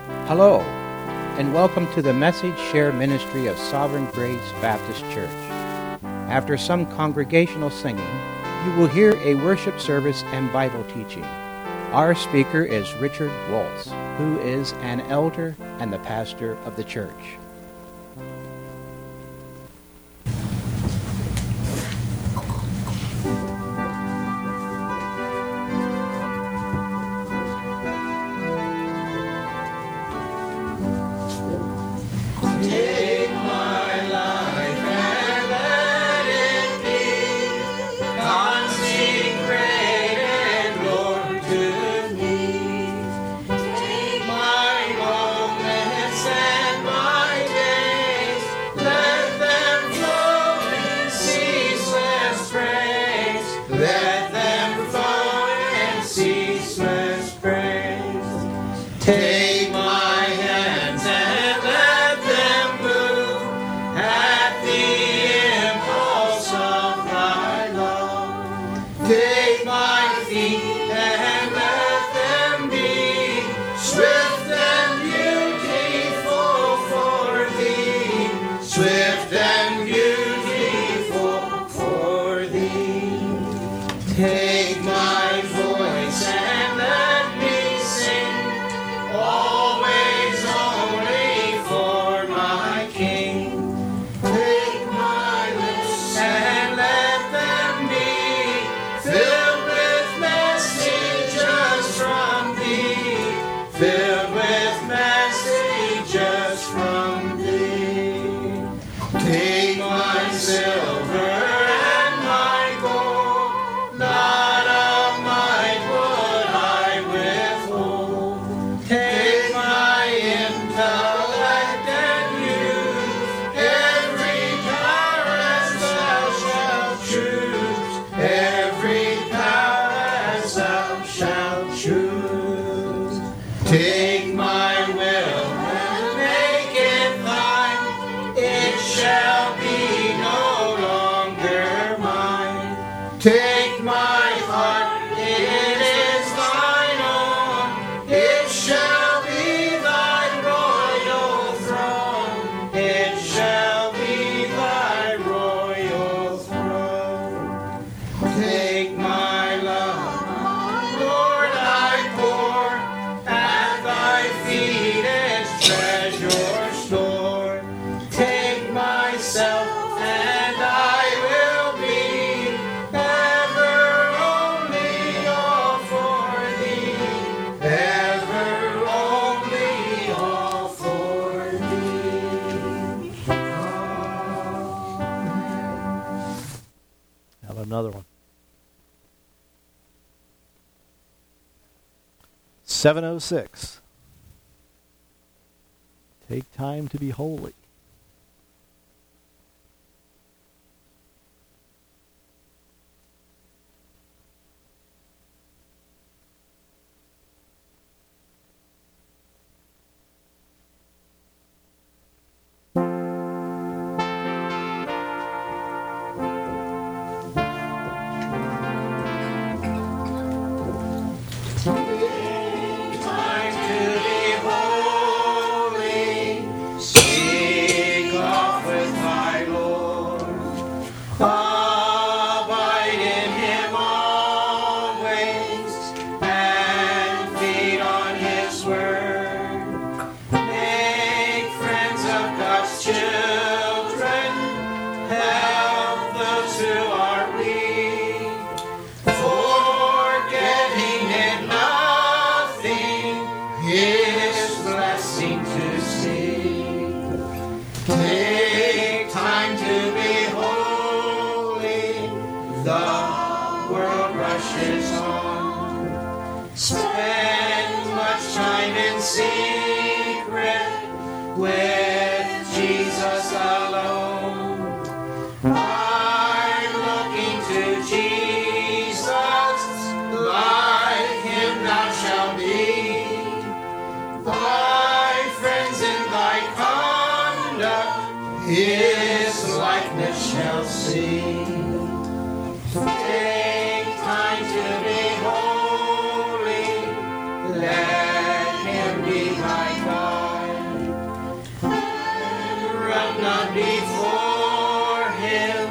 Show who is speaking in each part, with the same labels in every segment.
Speaker 1: Hello, and welcome to the Message Share Ministry of Sovereign Grace Baptist Church. After some congregational singing, you will hear a worship service and Bible teaching. Our speaker is Richard Waltz, who is an elder and the pastor of the church.
Speaker 2: Another one. 706. Take time to be holy.
Speaker 3: His likeness shall see. Take time to be holy. Let him be my God. before him,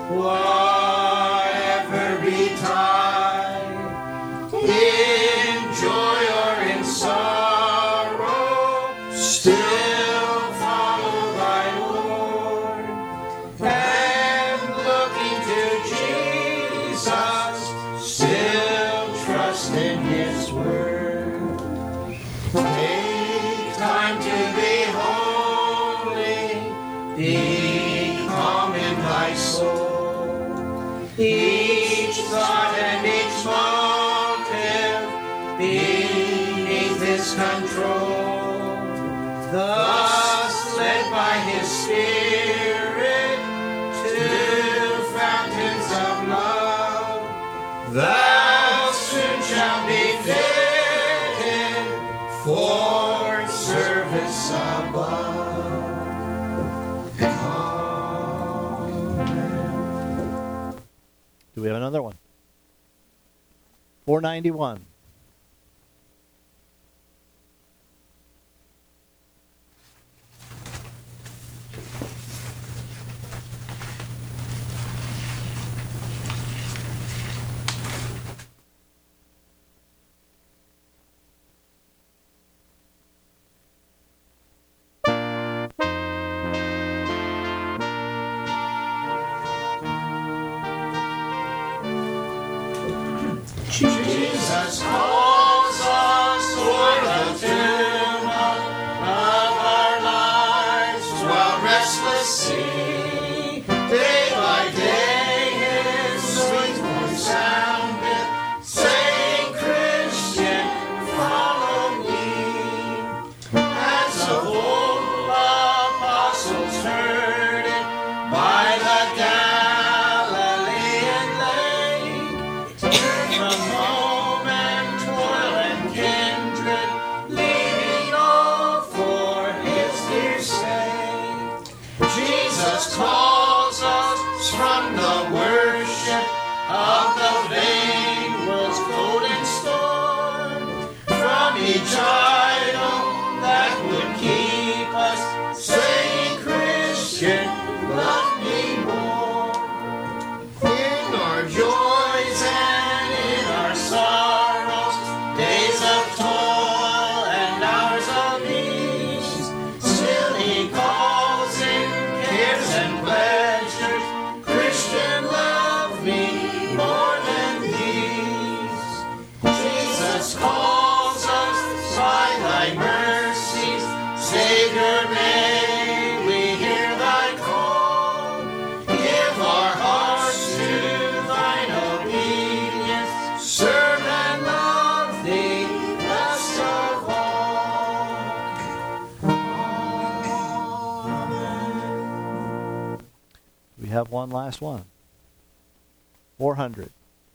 Speaker 3: whatever betide, in joy or in sorrow, still follow thy Lord, and looking to Jesus, still trust in his word. Take time to be holy, be calm in thy soul. Each thought and each motive beneath his control. Thus led by his Spirit to fountains of love, thou soon shalt be fitted for service above.
Speaker 2: Do we have another one? 491.
Speaker 3: Jesus calls us toward the tumult of our lives, while restless sea, day by day his sweet voice sounded, saying, Christian, follow me. As of old apostles heard it by the Galilean lake, from home and toil and kindred, leaving all for his dear sake. Jesus calls us from the worship of the vain world's golden storm, from each idol that would keep us, saying, Christian, love me more. In our joys and in our sorrows, days of toil and hours of ease, still he calls in cares and pleasures, Christian, love me more than these. Jesus calls us by thy mercies, Savior, may we hear thy call. Give our hearts to thine obedience, serve and love thee best of all. Amen.
Speaker 2: We have one last one. 400.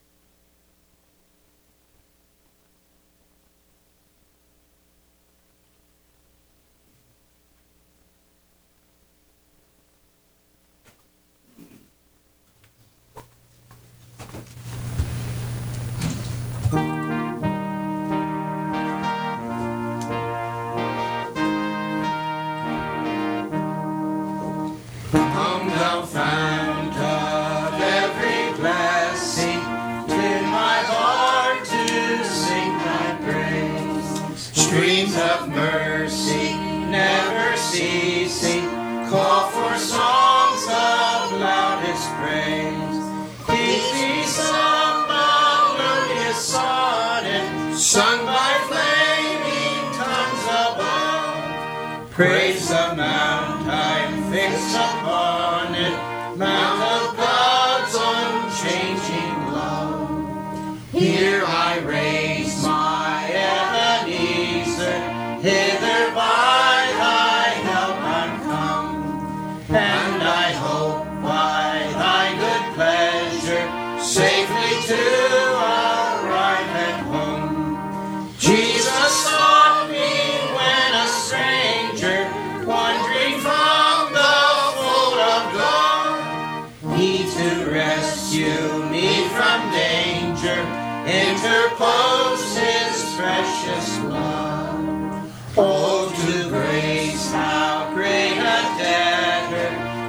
Speaker 3: Come thou fount of every blessing, tune my heart to sing thy praise. Streams of mercy never ceasing, call for songs of loudest praise. Teach me some melodious sonnet, sung by flaming tongues above. Praise the mount I'm fixed upon it, mount of God's unchanging love. Here I raise my Ebenezer, hither by thy help I'm come, and I hope by thy good pleasure safely to arrive at home. Jesus sought me when a stranger, wandering from the fold of God. He to rescue me from danger interposed his precious blood. Oh, to grace how great a debtor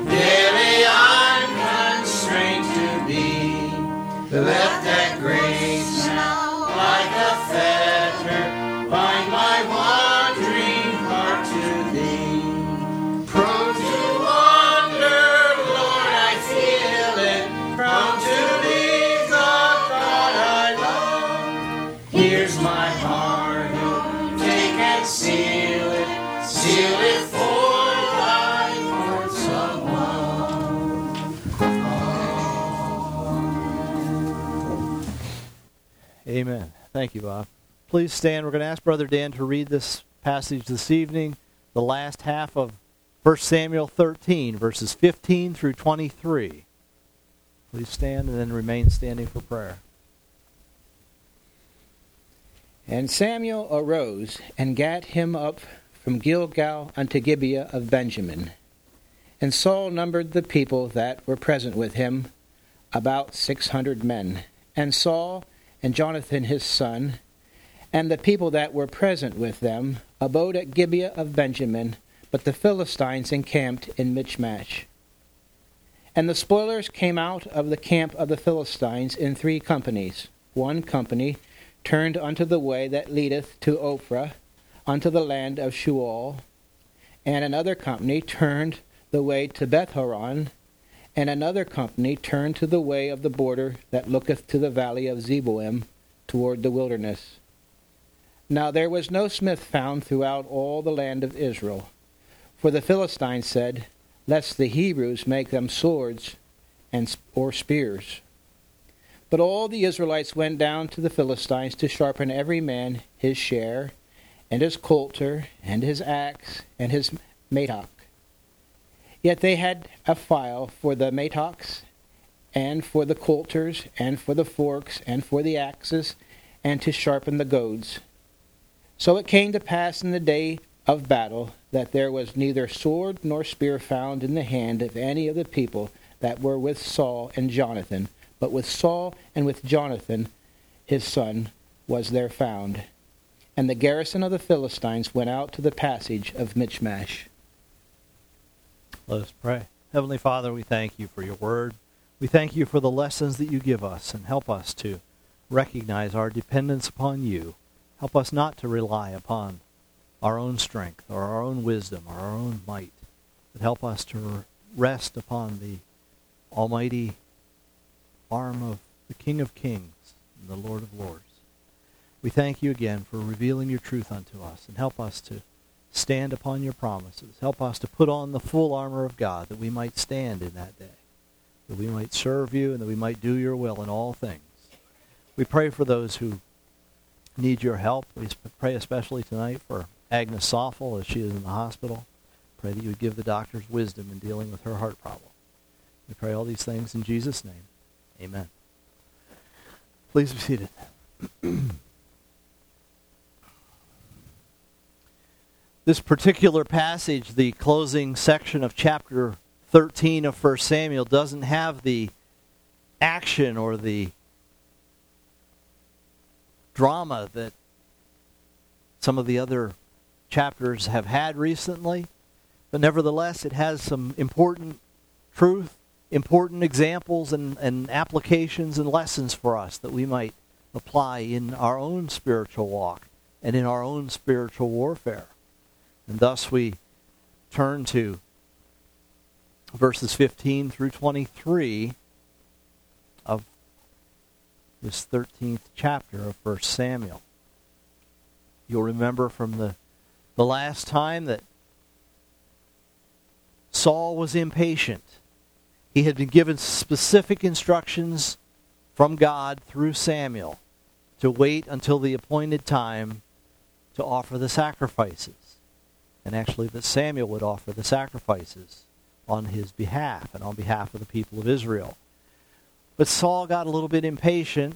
Speaker 2: Amen. Thank you, Bob. Please stand. We're going to ask Brother Dan to read this passage this evening, the last half of 1 Samuel 13, verses 15 through 23. Please stand and then remain standing for prayer.
Speaker 1: And Samuel arose and gat him up from Gilgal unto Gibeah of Benjamin. And Saul numbered the people that were present with him, about 600 men. And Saul and Jonathan his son, and the people that were present with them, abode at Gibeah of Benjamin, but the Philistines encamped in Michmash. And the spoilers came out of the camp of the Philistines in 3 companies. 1 company turned unto the way that leadeth to Ophrah, unto the land of Shual. And another company turned the way to Bethhoron, and another company turned to the way of the border that looketh to the valley of Zeboim, toward the wilderness. Now there was no smith found throughout all the land of Israel. For the Philistines said, lest the Hebrews make them swords or spears. But all the Israelites went down to the Philistines to sharpen every man his share, and his coulter, and his axe, and his mattock. Yet they had a file for the mattocks, and for the coulters, and for the forks, and for the axes, and to sharpen the goads. So it came to pass in the day of battle that there was neither sword nor spear found in the hand of any of the people that were with Saul and Jonathan, but with Saul and with Jonathan his son was there found. And the garrison of the Philistines went out to the passage of Michmash.
Speaker 2: Let us pray. Heavenly Father, we thank you for your word. We thank you for the lessons that you give us, and help us to recognize our dependence upon you. Help us not to rely upon our own strength or our own wisdom or our own might, but help us to rest upon the almighty arm of the King of Kings and the Lord of Lords. We thank you again for revealing your truth unto us, and help us to stand upon your promises. Help us to put on the full armor of God, that we might stand in that day, that we might serve you, and that we might do your will in all things. We pray for those who need your help. We pray especially tonight for Agnes Soffel as she is in the hospital. Pray that you would give the doctors wisdom in dealing with her heart problem. We pray all these things in Jesus' name. Amen. Please be seated. This particular passage, the closing section of chapter 13 of 1 Samuel, doesn't have the action or the drama that some of the other chapters have had recently, but nevertheless it has some important truth, important examples and applications and lessons for us that we might apply in our own spiritual walk and in our own spiritual warfare. And thus we turn to verses 15 through 23 of this 13th chapter of 1 Samuel. You'll remember from the last time that Saul was impatient. He had been given specific instructions from God through Samuel to wait until the appointed time to offer the sacrifices. And actually that Samuel would offer the sacrifices on his behalf and on behalf of the people of Israel. But Saul got a little bit impatient,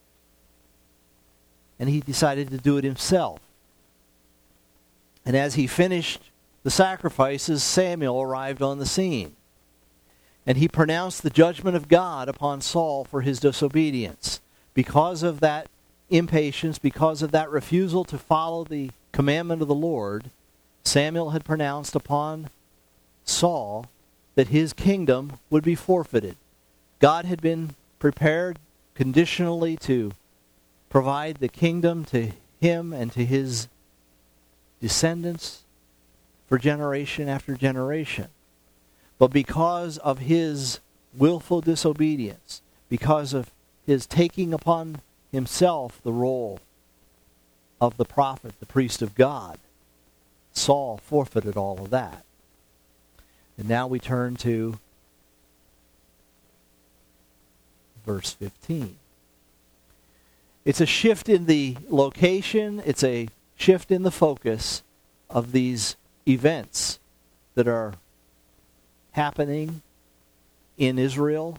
Speaker 2: and he decided to do it himself. And as he finished the sacrifices, Samuel arrived on the scene. And he pronounced the judgment of God upon Saul for his disobedience. Because of that impatience, because of that refusal to follow the commandment of the Lord, Samuel had pronounced upon Saul that his kingdom would be forfeited. God had been prepared conditionally to provide the kingdom to him and to his descendants for generation after generation. But because of his willful disobedience, because of his taking upon himself the role of the prophet, the priest of God, Saul forfeited all of that. And now we turn to verse 15. It's a shift in the location. It's a shift in the focus of these events that are happening in Israel,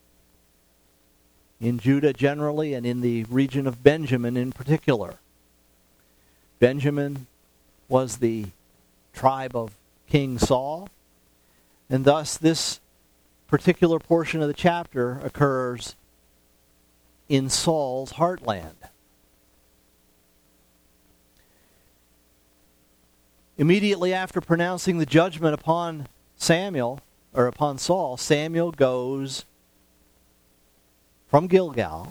Speaker 2: in Judah generally, and in the region of Benjamin in particular. Benjamin was the tribe of King Saul, and thus this particular portion of the chapter occurs in Saul's heartland. Immediately after pronouncing the judgment upon Saul, Samuel goes from Gilgal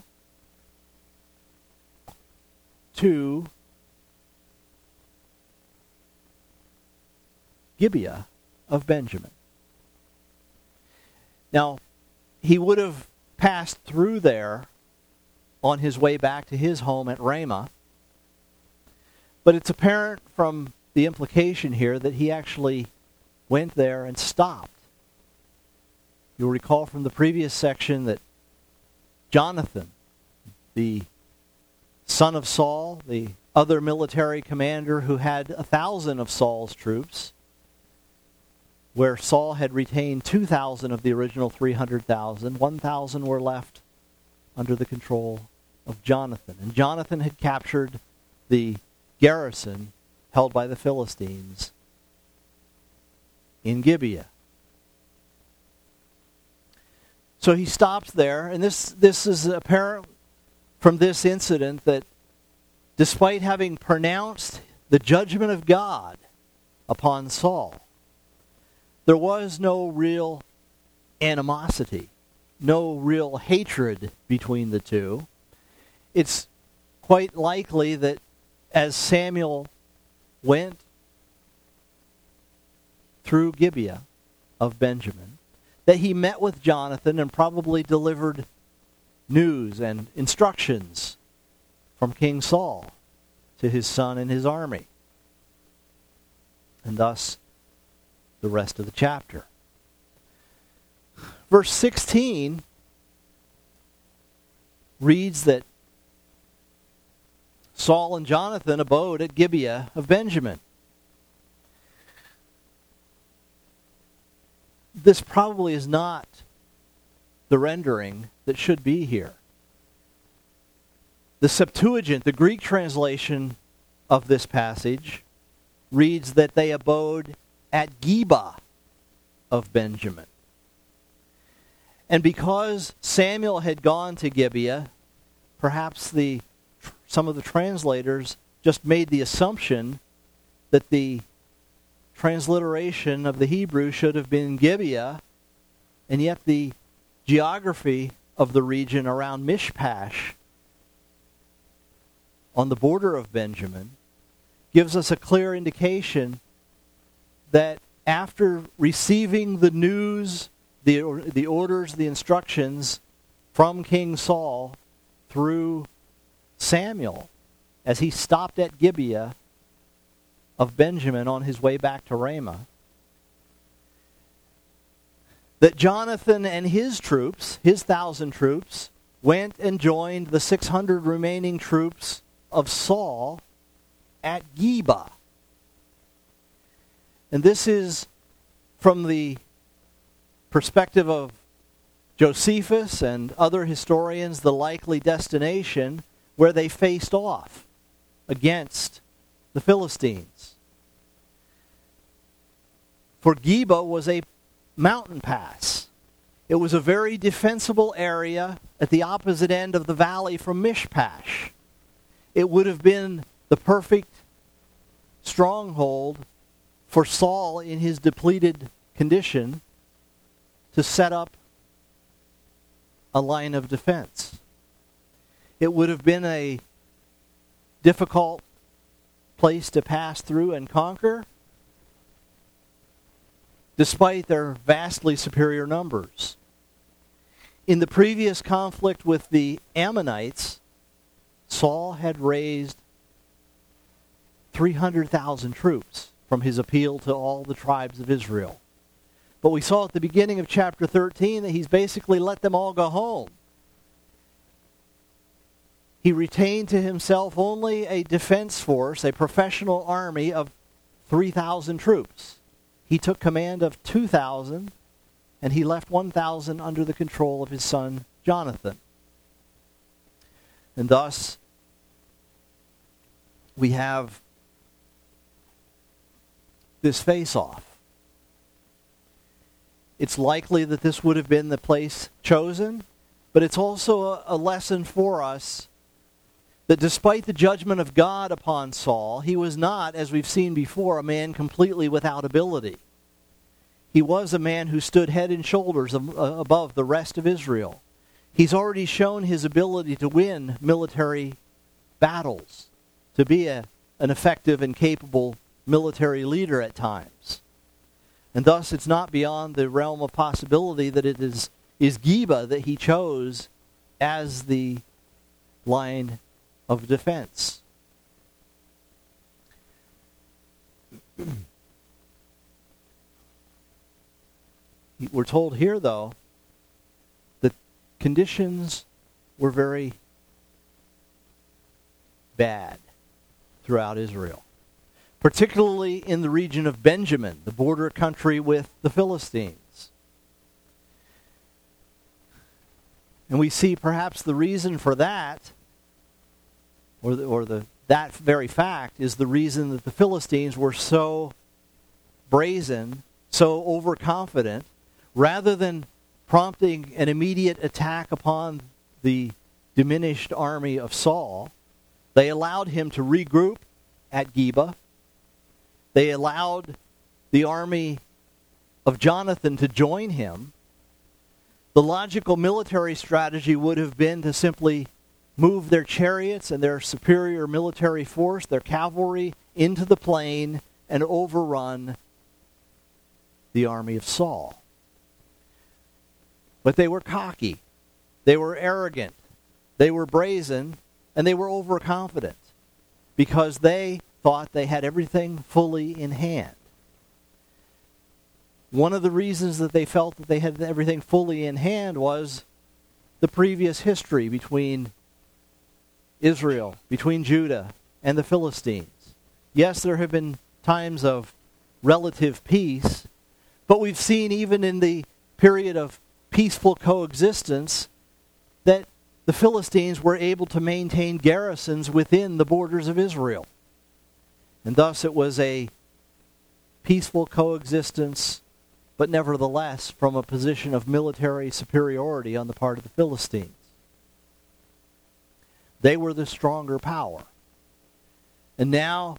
Speaker 2: to Gibeah of Benjamin. Now, he would have passed through there on his way back to his home at Ramah, but it's apparent from the implication here that he actually went there and stopped. You'll recall from the previous section that Jonathan, the son of Saul, the other military commander who had 1,000 of Saul's troops, where Saul had retained 2,000 of the original 300,000, 1,000 were left under the control of Jonathan. And Jonathan had captured the garrison held by the Philistines in Gibeah. So he stops there, and this is apparent from this incident that despite having pronounced the judgment of God upon Saul, there was no real animosity, no real hatred between the two. It's quite likely that as Samuel went through Gibeah of Benjamin, that he met with Jonathan and probably delivered news and instructions from King Saul to his son and his army. And thus, the rest of the chapter. Verse 16 reads that Saul and Jonathan abode at Gibeah of Benjamin. This probably is not the rendering that should be here. The Septuagint, the Greek translation of this passage, reads that they abode at Geba of Benjamin. And because Samuel had gone to Gibeah, perhaps some of the translators just made the assumption that the transliteration of the Hebrew should have been Gibeah, and yet the geography of the region around Mishpash on the border of Benjamin gives us a clear indication that after receiving the news, the orders, the instructions from King Saul through Samuel, as he stopped at Gibeah of Benjamin on his way back to Ramah, that Jonathan and his troops, his 1,000 troops, went and joined the 600 remaining troops of Saul at Geba. And this is, from the perspective of Josephus and other historians, the likely destination where they faced off against the Philistines. For Geba was a mountain pass. It was a very defensible area at the opposite end of the valley from Mishpash. It would have been the perfect stronghold for Saul in his depleted condition to set up a line of defense. It would have been a difficult place to pass through and conquer, despite their vastly superior numbers. In the previous conflict with the Ammonites, Saul had raised 300,000 troops from his appeal to all the tribes of Israel. But we saw at the beginning of chapter 13 that he's basically let them all go home. He retained to himself only a defense force, a professional army of 3,000 troops. He took command of 2,000, and he left 1,000 under the control of his son Jonathan. And thus, we have this face-off. It's likely that this would have been the place chosen, but it's also a lesson for us that despite the judgment of God upon Saul, he was not, as we've seen before, a man completely without ability. He was a man who stood head and shoulders above the rest of Israel. He's already shown his ability to win military battles, to be an effective and capable military leader at times. And thus it's not beyond the realm of possibility that it is Geba that he chose as the line of defense. We're told here, though, that conditions were very bad throughout Israel, particularly in the region of Benjamin, the border country with the Philistines. And we see perhaps the reason for that, that very fact, is the reason that the Philistines were so brazen, so overconfident. Rather than prompting an immediate attack upon the diminished army of Saul, they allowed him to regroup at Geba. They allowed the army of Jonathan to join him. The logical military strategy would have been to simply move their chariots and their superior military force, their cavalry, into the plain and overrun the army of Saul. But they were cocky, they were arrogant, they were brazen, and they were overconfident because they thought they had everything fully in hand. One of the reasons that they felt that they had everything fully in hand was the previous history between Israel, between Judah and the Philistines. Yes, there have been times of relative peace, but we've seen even in the period of peaceful coexistence that the Philistines were able to maintain garrisons within the borders of Israel. And thus it was a peaceful coexistence, but nevertheless from a position of military superiority on the part of the Philistines. They were the stronger power. And now,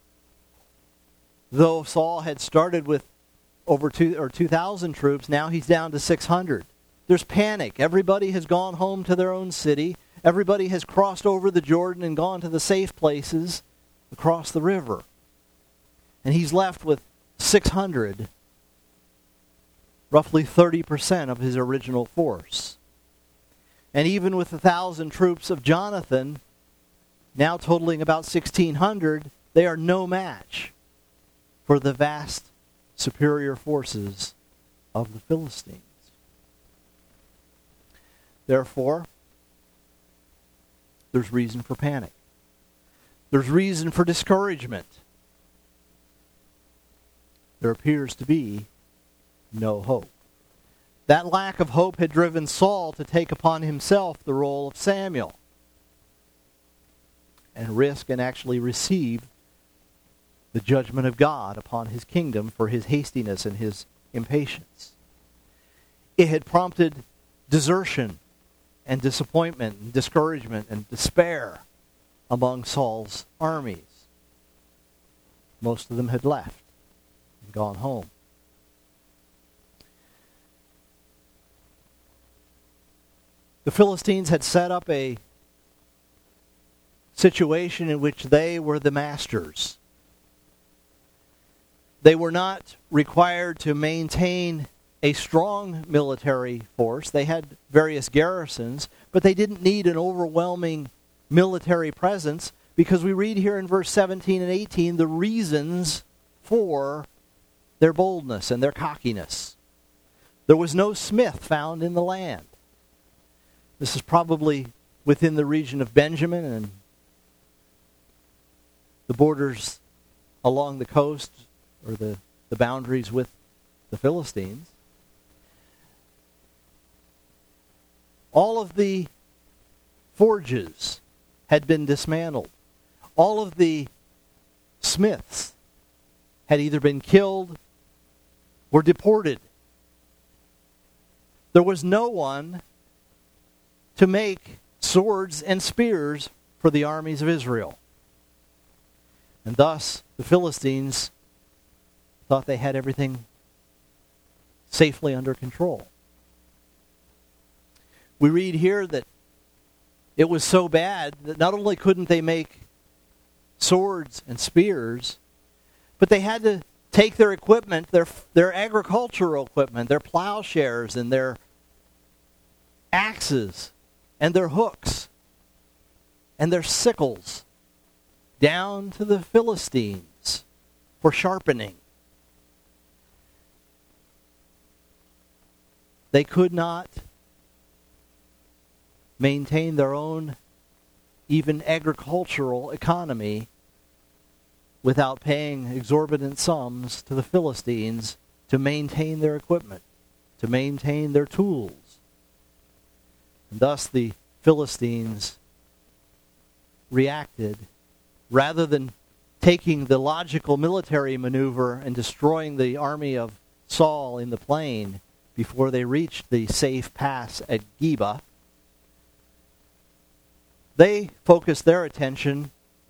Speaker 2: though Saul had started with over 2,000 troops, now he's down to 600. There's panic. Everybody has gone home to their own city. Everybody has crossed over the Jordan and gone to the safe places across the river. And he's left with 600, roughly 30% of his original force. And even with 1,000 troops of Jonathan, now totaling about 1,600, they are no match for the vast superior forces of the Philistines. Therefore, there's reason for panic. There's reason for discouragement. There appears to be no hope. That lack of hope had driven Saul to take upon himself the role of Samuel and risk and actually receive the judgment of God upon his kingdom for his hastiness and his impatience. It had prompted desertion and disappointment and discouragement and despair among Saul's armies. Most of them had left and gone home. The Philistines had set up a situation in which they were the masters. They were not required to maintain a strong military force. They had various garrisons, but they didn't need an overwhelming military presence because we read here in verse 17 and 18 the reasons for their boldness and their cockiness. There was no smith found in the land. This is probably within the region of Benjamin and the borders along the coast, or the boundaries with the Philistines. All of the forges had been dismantled. All of the smiths had either been killed or deported. There was no one to make swords and spears for the armies of Israel. And thus, the Philistines thought they had everything safely under control. We read here that it was so bad that not only couldn't they make swords and spears, but they had to take their equipment, their agricultural equipment, their plowshares and their axes and their hooks and their sickles down to the Philistines for sharpening. They could not maintain their own even agricultural economy without paying exorbitant sums to the Philistines to maintain their equipment, to maintain their tools. And thus the Philistines reacted, rather than taking the logical military maneuver and destroying the army of Saul in the plain before they reached the safe pass at Geba. They focused their attention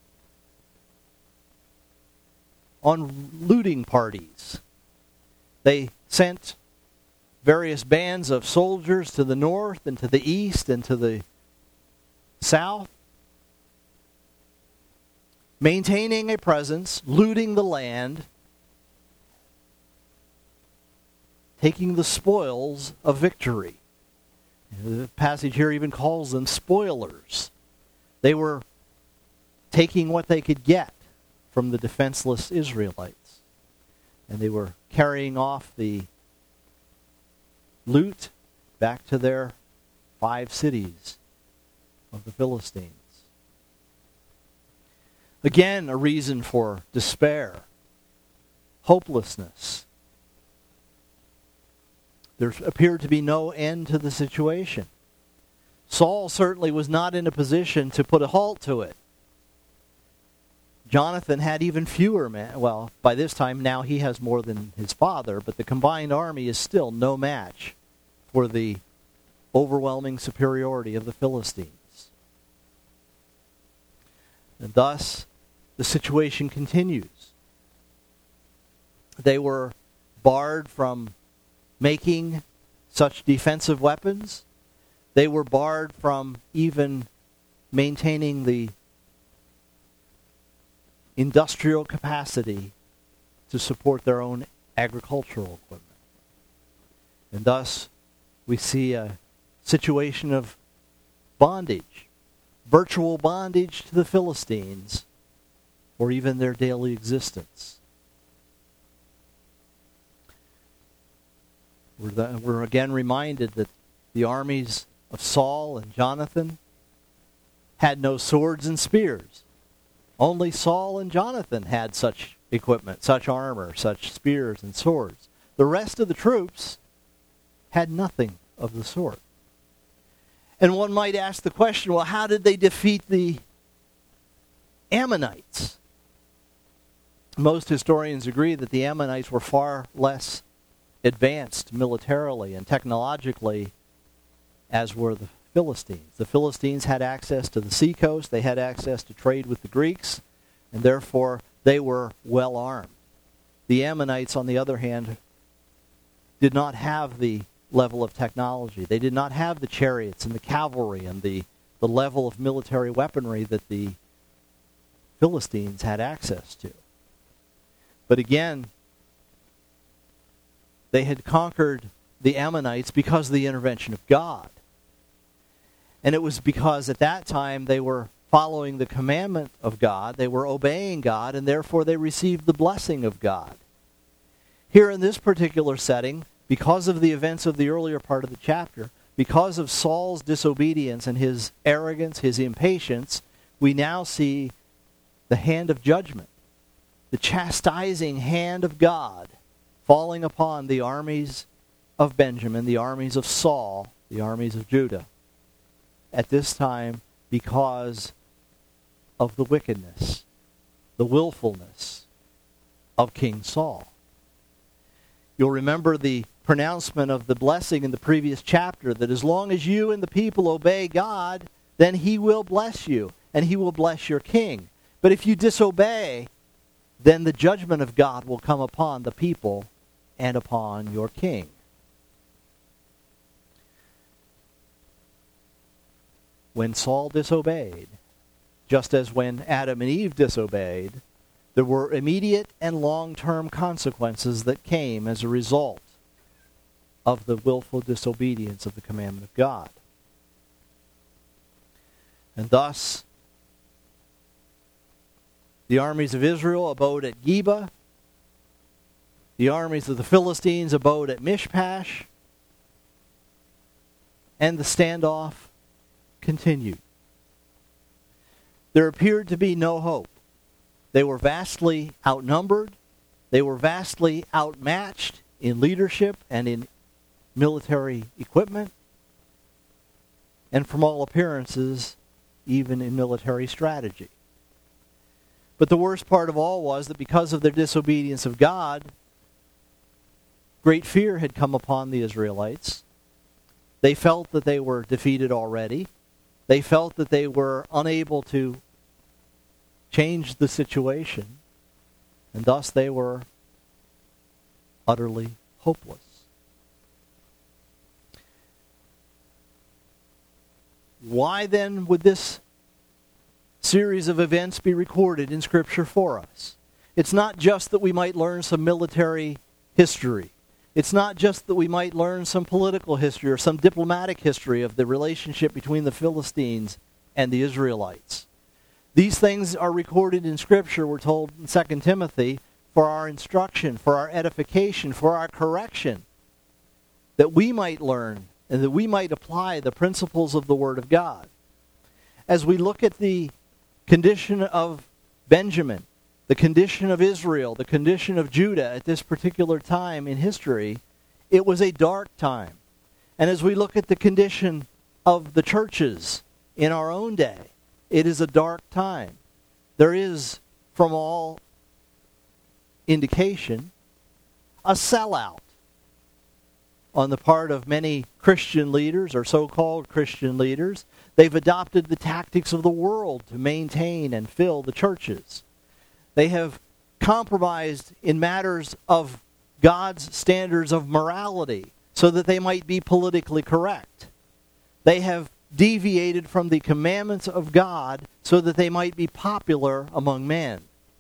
Speaker 2: on looting parties. They sent various bands of soldiers to the north and to the east and to the south, maintaining a presence, looting the land, taking the spoils of victory. The passage here even calls them spoilers. They were taking what they could get from the defenseless Israelites. And they were carrying off the loot back to their 5 cities of the Philistines. Again, a reason for despair, hopelessness. There appeared to be no end to the situation. Saul certainly was not in a position to put a halt to it. Jonathan had even fewer men. Well, by this time now he has more than his father, but the combined army is still no match for the overwhelming superiority of the Philistines. And thus, the situation continues. They were barred from making such defensive weapons. They were barred from even maintaining the industrial capacity to support their own agricultural equipment. And thus, we see a situation of bondage, virtual bondage to the Philistines, or even their daily existence. We're again reminded that the armies of Saul and Jonathan had no swords and spears. Only Saul and Jonathan had such equipment, such armor, such spears and swords. The rest of the troops had nothing of the sort. And one might ask the question, well, how did they defeat the Ammonites? Most historians agree that the Ammonites were far less advanced militarily and technologically as were the Philistines. The Philistines had access to the seacoast, they had access to trade with the Greeks, and therefore they were well armed. The Ammonites, on the other hand, did not have the level of technology. They did not have the chariots and the cavalry and the level of military weaponry that the Philistines had access to. But again, they had conquered the Ammonites because of the intervention of God. And it was because at that time they were following the commandment of God, they were obeying God, and therefore they received the blessing of God. Here in this particular setting, because of the events of the earlier part of the chapter, Because of Saul's disobedience and his arrogance, his impatience, we now see the hand of judgment, the chastising hand of God falling upon the armies of Benjamin, the armies of Saul, the armies of Judah. At this time, because of the wickedness, the willfulness of King Saul. You'll remember the pronouncement of the blessing in the previous chapter, that as long as you and the people obey God, then he will bless you, and he will bless your king. But if you disobey, then the judgment of God will come upon the people and upon your king. When Saul disobeyed, just as when Adam and Eve disobeyed, there were immediate and long-term consequences that came as a result of the willful disobedience of the commandment of God. And thus, the armies of Israel abode at Geba. The armies of the Philistines abode at Mishpash. And the standoff continued. There appeared to be no hope. They were vastly outnumbered. They were vastly outmatched in leadership and in military equipment. And from all appearances, even in military strategy. But the worst part of all was that because of their disobedience of God, great fear had come upon the Israelites. They felt that they were defeated already. They felt that they were unable to change the situation, and thus they were utterly hopeless. Why then would this series of events be recorded in Scripture for us? It's not just that we might learn some military history. It's not just that we might learn some political history or some diplomatic history of the relationship between the Philistines and the Israelites. These things are recorded in Scripture, we're told in 2 Timothy, for our instruction, for our edification, for our correction, that we might learn and that we might apply the principles of the Word of God. As we look at the condition of Benjamin, the condition of Israel, the condition of Judah at this particular time in history, it was a dark time. And as we look at the condition of the churches in our own day, it is a dark time. There is, from all indication, a sellout on the part of many Christian leaders or so-called Christian leaders. They've adopted the tactics of the world to maintain and fill the churches. They have compromised in matters of God's standards of morality so that they might be politically correct. They have deviated from the commandments of God so that they might be popular among men.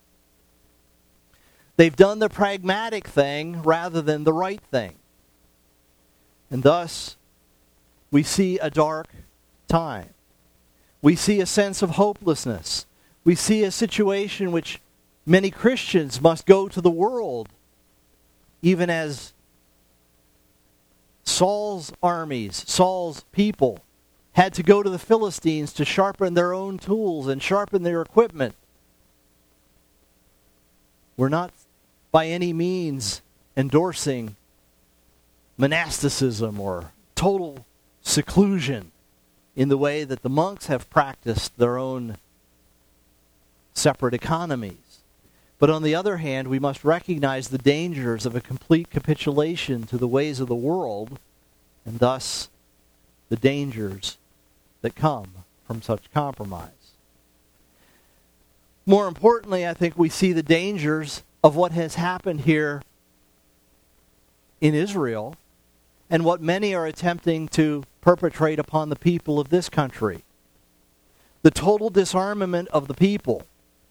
Speaker 2: They've done the pragmatic thing rather than the right thing. And thus, we see a dark time. We see a sense of hopelessness. We see a situation which many Christians must go to the world, even as Saul's armies, Saul's people, had to go to the Philistines to sharpen their own tools and sharpen their equipment. We're not by any means endorsing monasticism or total seclusion in the way that the monks have practiced their own separate economies. But on the other hand, we must recognize the dangers of a complete capitulation to the ways of the world, and thus the dangers that come from such compromise. More importantly, I think we see the dangers of what has happened here in Israel and what many are attempting to perpetrate upon the people of this country. The total disarmament of the people.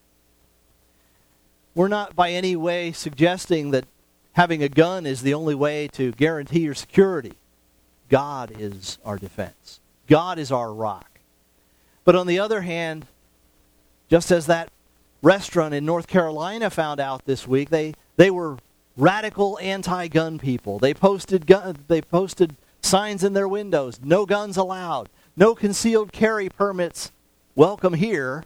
Speaker 2: We're not by any way suggesting that having a gun is the only way to guarantee your security. God is our defense. God is our rock. But on the other hand, just as that restaurant in North Carolina found out this week, they were radical anti-gun people. They posted signs in their windows, no guns allowed, no concealed carry permits, welcome here.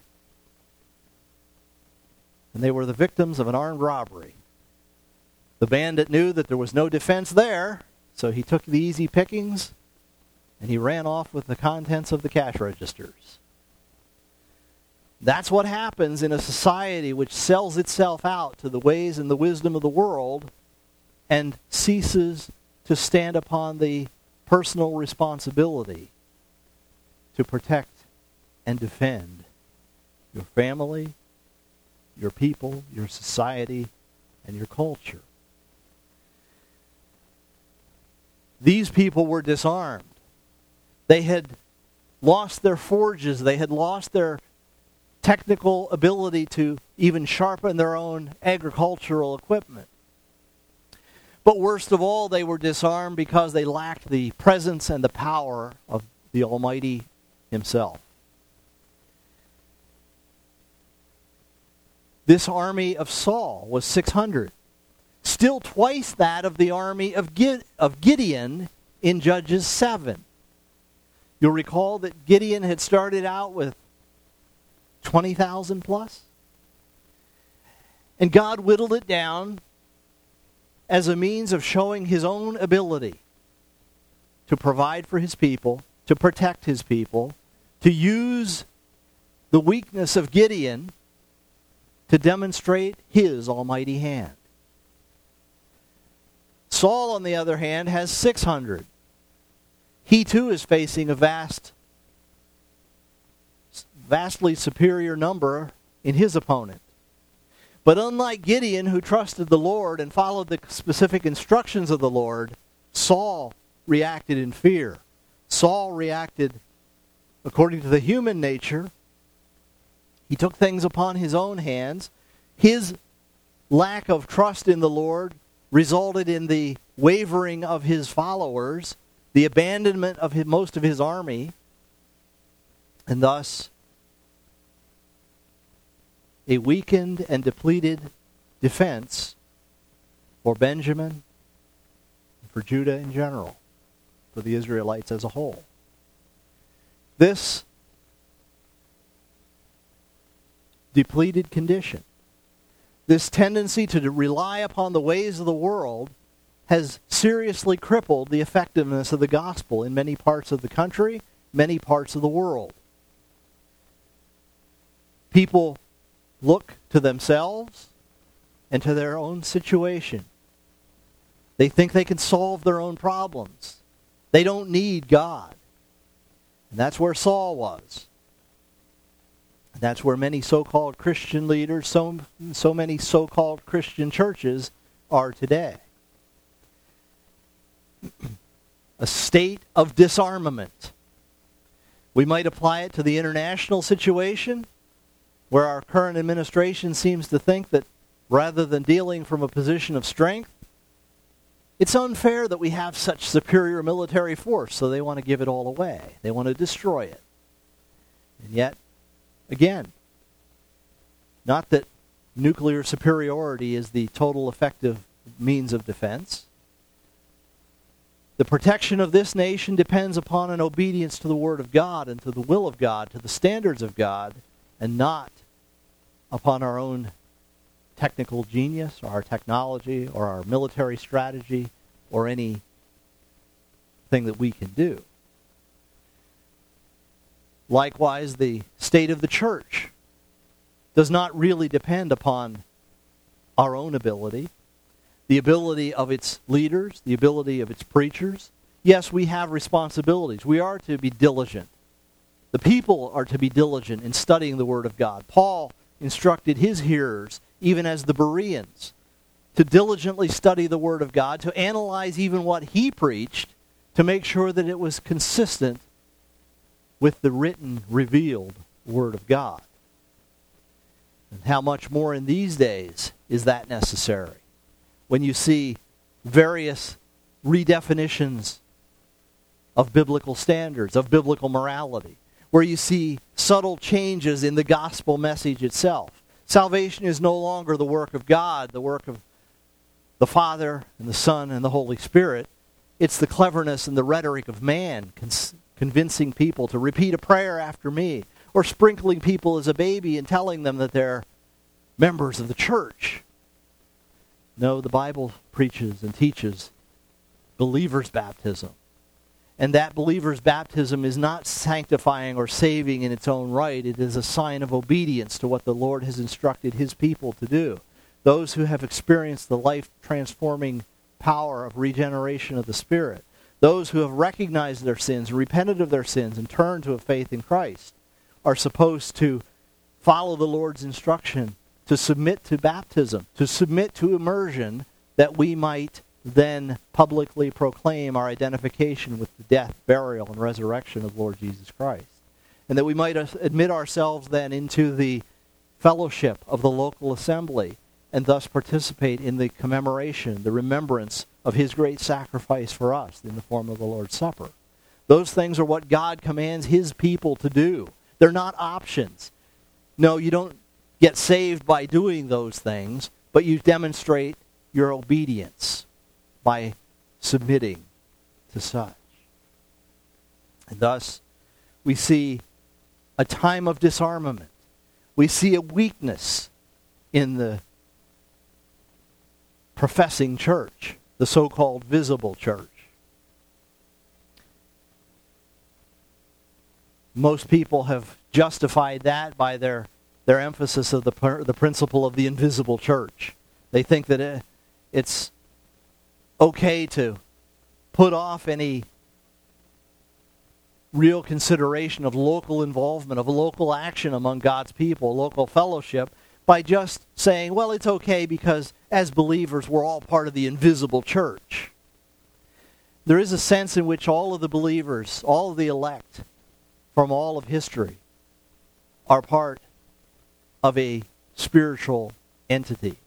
Speaker 2: And they were the victims of an armed robbery. The bandit knew that there was no defense there, so he took the easy pickings and he ran off with the contents of the cash registers. That's what happens in a society which sells itself out to the ways and the wisdom of the world and ceases to stand upon the personal responsibility to protect and defend your family, your people, your society, and your culture. These people were disarmed. They had lost their forges. They had lost their technical ability to even sharpen their own agricultural equipment. But worst of all, they were disarmed because they lacked the presence and the power of the Almighty Himself. This army of Saul was 600. Still twice that of the army of Gideon in Judges 7. You'll recall that Gideon had started out with 20,000 plus. And God whittled it down as a means of showing His own ability to provide for His people, to protect His people, to use the weakness of Gideon to demonstrate His almighty hand. Saul, on the other hand, has 600. He too is facing a vastly superior number in his opponent. But unlike Gideon, who trusted the Lord and followed the specific instructions of the Lord, Saul reacted in fear. Saul reacted according to the human nature. He took things upon his own hands. His lack of trust in the Lord resulted in the wavering of his followers, the abandonment of most of his army, and thus a weakened and depleted defense for Benjamin, and for Judah in general, for the Israelites as a whole. This depleted condition, this tendency to rely upon the ways of the world, has seriously crippled the effectiveness of the gospel in many parts of the country, many parts of the world. People look to themselves and to their own situation. They think they can solve their own problems. They don't need God. And that's where Saul was. And that's where many so-called Christian leaders, so many so-called Christian churches are today. A state of disarmament. We might apply it to the international situation, where our current administration seems to think that rather than dealing from a position of strength, it's unfair that we have such superior military force, so they want to give it all away. They want to destroy it. And yet, again, not that nuclear superiority is the total effective means of defense. The protection of this nation depends upon an obedience to the Word of God and to the will of God, to the standards of God, and not upon our own technical genius or our technology or our military strategy or anything that we can do. Likewise, the state of the church does not really depend upon our own ability, the ability of its leaders, the ability of its preachers. Yes, we have responsibilities. We are to be diligent. The people are to be diligent in studying the Word of God. Paul instructed his hearers, even as the Bereans, to diligently study the Word of God, to analyze even what he preached, to make sure that it was consistent with the written, revealed Word of God. And how much more in these days is that necessary? When you see various redefinitions of biblical standards, of biblical morality, where you see subtle changes in the gospel message itself. Salvation is no longer the work of God, the work of the Father and the Son and the Holy Spirit. It's the cleverness and the rhetoric of man convincing people to repeat a prayer after me, or sprinkling people as a baby and telling them that they're members of the church. No, the Bible preaches and teaches believer's baptism. And that believer's baptism is not sanctifying or saving in its own right. It is a sign of obedience to what the Lord has instructed his people to do. Those who have experienced the life-transforming power of regeneration of the Spirit. Those who have recognized their sins, repented of their sins, and turned to a faith in Christ are supposed to follow the Lord's instruction to submit to baptism, to submit to immersion, that we might then publicly proclaim our identification with the death, burial, and resurrection of Lord Jesus Christ. And that we might admit ourselves then into the fellowship of the local assembly, and thus participate in the commemoration, the remembrance of his great sacrifice for us in the form of the Lord's Supper. Those things are what God commands his people to do. They're not options. No, you don't get saved by doing those things, but you demonstrate your obedience by submitting to such. And thus, we see a time of disarmament. We see a weakness in the professing church, the so-called visible church. Most people have justified that by their emphasis of the principle of the invisible church. They think that it's okay to put off any real consideration of local involvement, of local action among God's people, local fellowship, by just saying, well, it's okay because as believers we're all part of the invisible church. There is a sense in which all of the believers, all of the elect from all of history are part of a spiritual entity.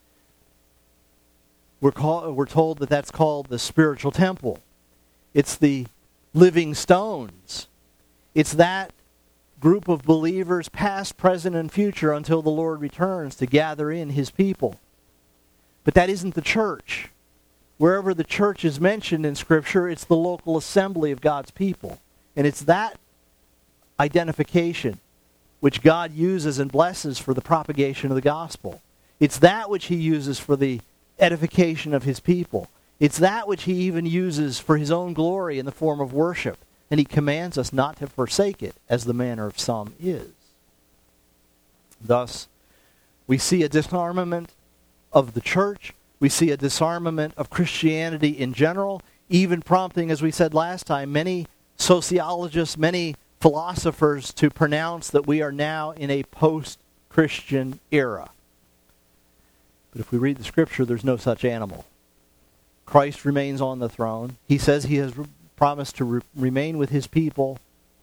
Speaker 2: We're told that that's called the spiritual temple. It's the living stones. It's that group of believers, past, present, and future, until the Lord returns to gather in his people. But that isn't the church. Wherever the church is mentioned in Scripture, it's the local assembly of God's people. And it's that identification which God uses and blesses for the propagation of the gospel. It's that which he uses for the edification of his people. It's that which he even uses for his own glory in the form of worship. And he commands us not to forsake it, as the manner of some is. Thus, we see a disarmament of the church. We see a disarmament of Christianity in general, even prompting, as we said last time, many sociologists, many philosophers to pronounce that we are now in a post-Christian era. But if we read the Scripture, there's no such animal. Christ remains on the throne. He says he has promised to remain with his people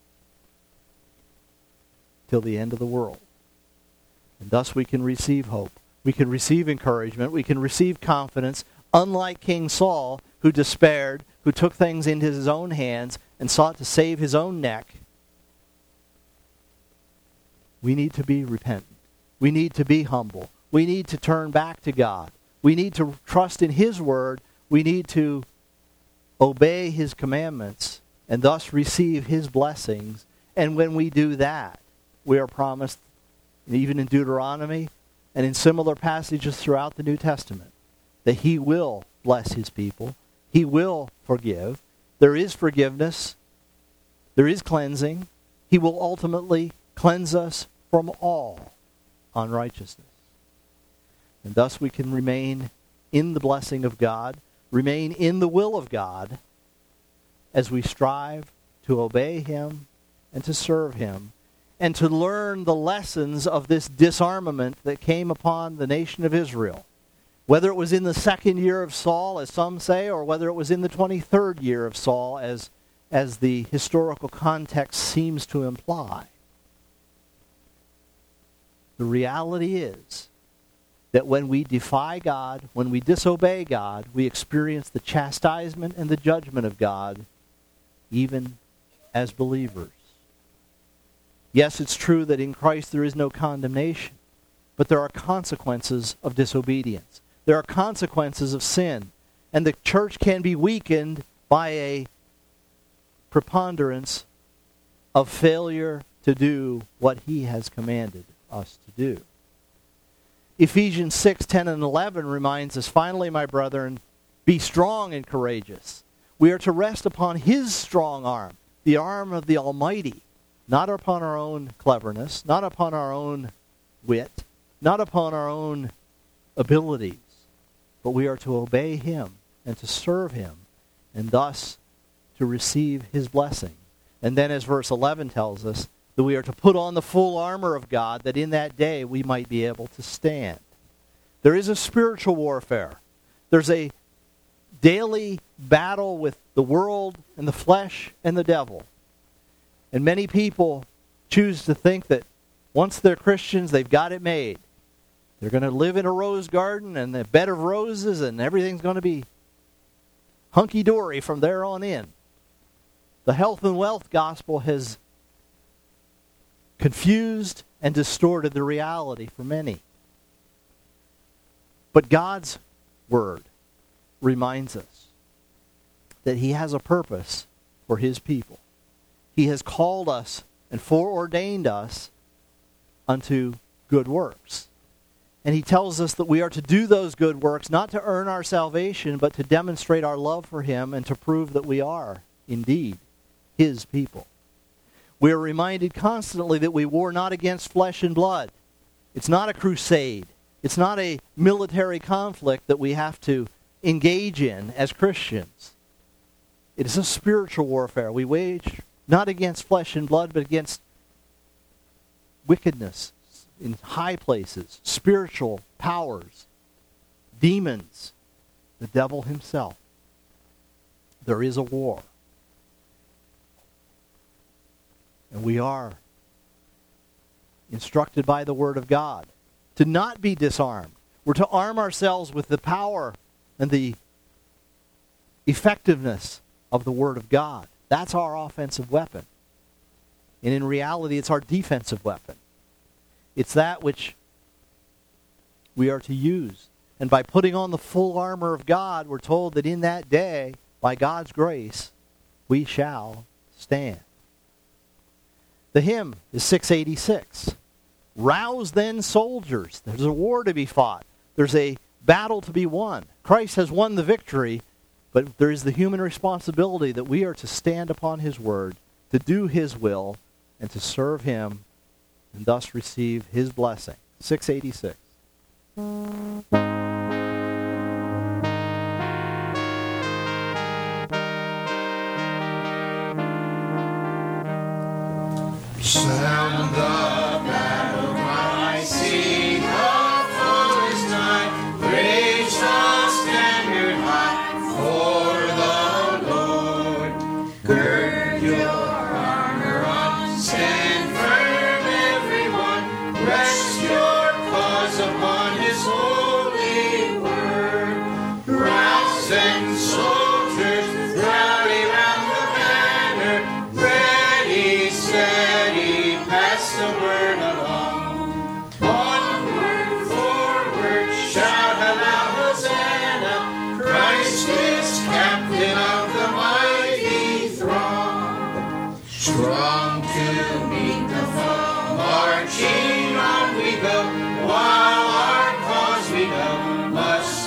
Speaker 2: till the end of the world. And thus we can receive hope. We can receive encouragement. We can receive confidence, unlike King Saul, who despaired, who took things into his own hands and sought to save his own neck. We need to be repentant. We need to be humble. We need to turn back to God. We need to trust in his word. We need to obey his commandments and thus receive his blessings. And when we do that, we are promised, even in Deuteronomy and in similar passages throughout the New Testament, that he will bless his people. He will forgive. There is forgiveness. There is cleansing. He will ultimately cleanse us from all unrighteousness. And thus we can remain in the blessing of God, remain in the will of God, as we strive to obey him and to serve him, and to learn the lessons of this disarmament that came upon the nation of Israel. Whether it was in the second year of Saul, as some say, or whether it was in the 23rd year of Saul, as the historical context seems to imply. The reality is that when we defy God, when we disobey God, we experience the chastisement and the judgment of God, even as believers. Yes, it's true that in Christ there is no condemnation, but there are consequences of disobedience. There are consequences of sin, and the church can be weakened by a preponderance of failure to do what he has commanded us to do. Ephesians 6:10 and 11 reminds us, finally, my brethren, be strong and courageous. We are to rest upon his strong arm, the arm of the Almighty, not upon our own cleverness, not upon our own wit, not upon our own abilities, but we are to obey him and to serve him, and thus to receive his blessing. And then, as verse 11 tells us, that we are to put on the full armor of God, that in that day we might be able to stand. There is a spiritual warfare. There's a daily battle with the world and the flesh and the devil. And many people choose to think that once they're Christians, they've got it made. They're going to live in a rose garden and a bed of roses, and everything's going to be hunky-dory from there on in. The health and wealth gospel has confused and distorted the reality for many. But God's word reminds us that he has a purpose for his people. He has called us and foreordained us unto good works. And he tells us that we are to do those good works not to earn our salvation, but to demonstrate our love for him and to prove that we are indeed his people. We are reminded constantly that we war not against flesh and blood. It's not a crusade. It's not a military conflict that we have to engage in as Christians. It is a spiritual warfare. We wage not against flesh and blood, but against wickedness in high places, spiritual powers, demons, the devil himself. There is a war. And we are instructed by the Word of God to not be disarmed. We're to arm ourselves with the power and the effectiveness of the Word of God. That's our offensive weapon. And in reality, it's our defensive weapon. It's that which we are to use. And by putting on the full armor of God, we're told that in that day, by God's grace, we shall stand. The hymn is 686. Rouse then, soldiers. There's a war to be fought. There's a battle to be won. Christ has won the victory, but there is the human responsibility that we are to stand upon his word, to do his will, and to serve him, and thus receive his blessing. 686.
Speaker 3: Sound the battle cry, see the foe is nigh, raise the standard high for the Lord. Gird your armor on, stand firm everyone, rest your cause upon his holy word. Rouse and soldiers, rally round the banner, ready, steady, pass the word along. Onward, forward, shout aloud, Hosanna, Christ is captain of the mighty throng. Strong to meet the foe, marching on we go, while our cause we know must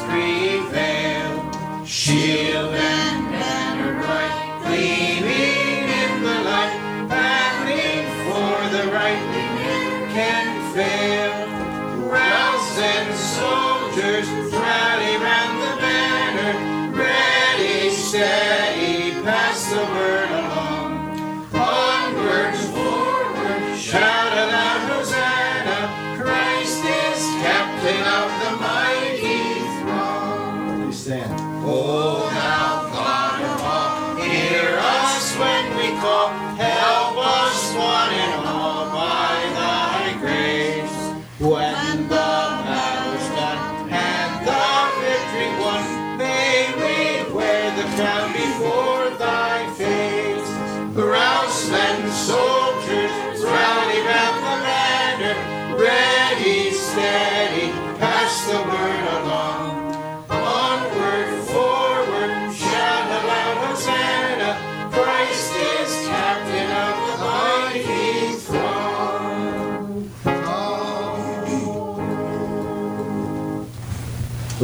Speaker 3: prevail. Shield and banner bright, gleaming in the light, battling for the right, we can fail. Rouse and soldiers, rally round the banner, ready, steady, pass the word along. Onward, forward, shout aloud, Hosanna, Christ is captain of the mighty throng.
Speaker 2: We stand.
Speaker 3: O thou God of all, hear us when we call, help us one and all by thy grace. When the battle's done and the victory won, may we wear the crown before thy face. Rouse then, soldiers, rally round the banner, ready, steady, pass the word along. Onward, forward,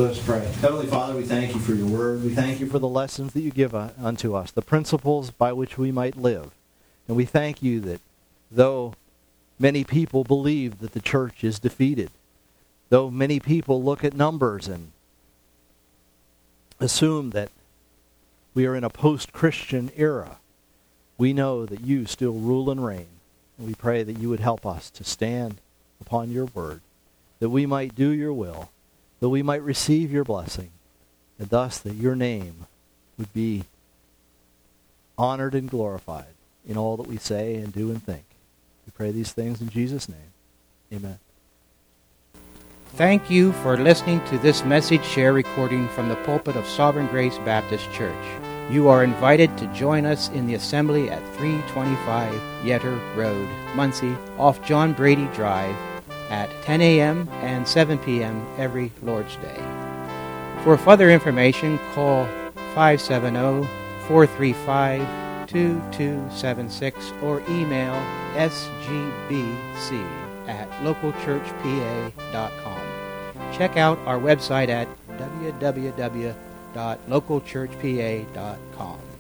Speaker 2: Let us pray. Heavenly Father, we thank you for your word. We thank you for the lessons that you give unto us, the principles by which we might live. And we thank you that though many people believe that the church is defeated, though many people look at numbers and assume that we are in a post-Christian era, we know that you still rule and reign. And we pray that you would help us to stand upon your word, that we might do your will, that we might receive your blessing, and thus that your name would be honored and glorified in all that we say and do and think. We pray these things in Jesus' name. Amen.
Speaker 1: Thank you for listening to this message share recording from the pulpit of Sovereign Grace Baptist Church. You are invited to join us in the assembly at 325 Yetter Road, Muncie, off John Brady Drive, at 10 a.m. and 7 p.m. every Lord's Day. For further information, call 570-435-2276 or email sgbc@localchurchpa.com. Check out our website at www.localchurchpa.com.